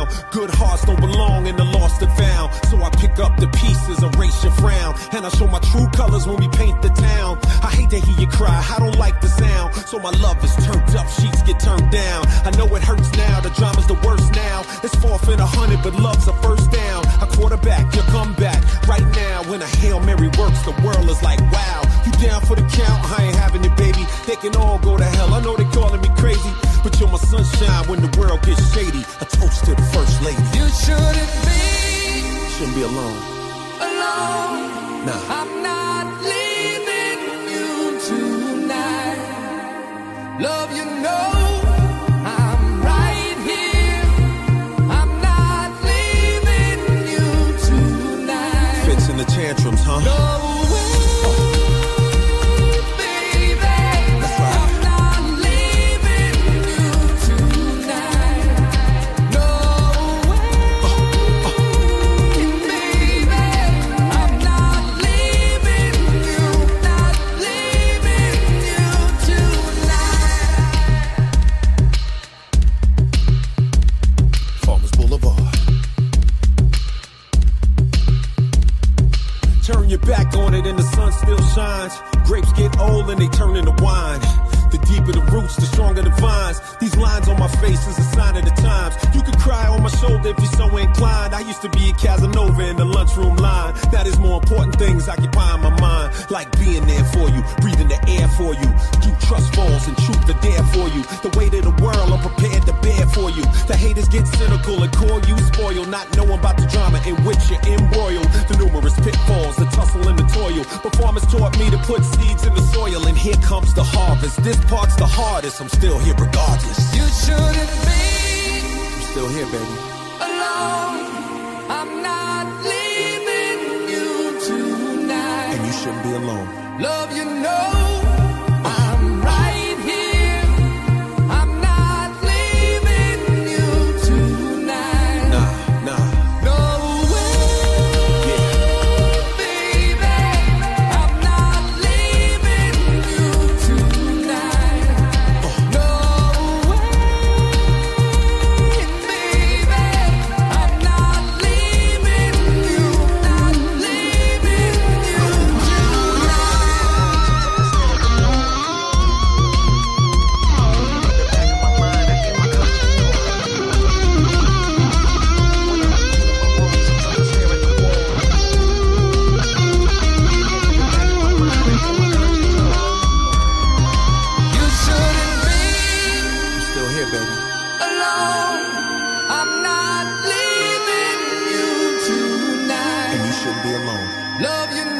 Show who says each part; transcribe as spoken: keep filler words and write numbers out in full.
Speaker 1: Good hearts don't belong in the lost and found. So I pick up the pieces, erase your frown, and I show my true colors when we paint the town. I hate to hear you cry, I don't like the sound. So my love is turned up, sheets get turned down. I know it hurts now, the drama's the worst now. It's fourth and a hundred, but love's a first down. I quarterback, you come back right now. When a Hail Mary works, the world is like, wow. You down for the count? I ain't having it, baby. They can all go to hell, I know they calling me crazy, but you're my sunshine when the world gets shady. A toast to the first lady.
Speaker 2: You shouldn't be
Speaker 1: Shouldn't be alone.
Speaker 2: Alone.
Speaker 1: Nah.
Speaker 2: I'm not leaving you tonight. Love, you know I'm right here. I'm not leaving you tonight.
Speaker 1: Fits in the tantrums, huh?
Speaker 2: No.
Speaker 1: Back on it and the sun still shines. Grapes get old and they turn into wine. The deeper the roots, the stronger the vines. These lines on my face is a sign of the times. You can cry on my shoulder if you're so inclined. I used to be a Casanova in the lunchroom line. Now there's more important things occupying my mind, like being there for you, breathing the air for you. You trust falls and truth are there for you. The weight of the world I'm prepared to bear for you. The haters get cynical and call you spoiled, not knowing about the drama in which you're embroiled. The numerous pitfalls, the tussle and the toil. But farmers taught me to put seeds in the soil, and here comes the harvest. This part's the hardest, I'm still here regardless.
Speaker 2: You shouldn't be
Speaker 1: I'm still here, baby.
Speaker 2: Alone. I'm not leaving you tonight.
Speaker 1: And you shouldn't be alone.
Speaker 2: Love, you know I'm right here. I'm not leaving you tonight.
Speaker 1: Nah, nah.
Speaker 2: No way,
Speaker 1: Yeah.
Speaker 2: baby. I'm not leaving you tonight. No way, baby. I'm not leaving you, not leaving you You shouldn't be
Speaker 1: I'm still here, baby.
Speaker 2: alone. I'm not leaving you tonight.
Speaker 1: And you shouldn't be alone.
Speaker 2: Love, you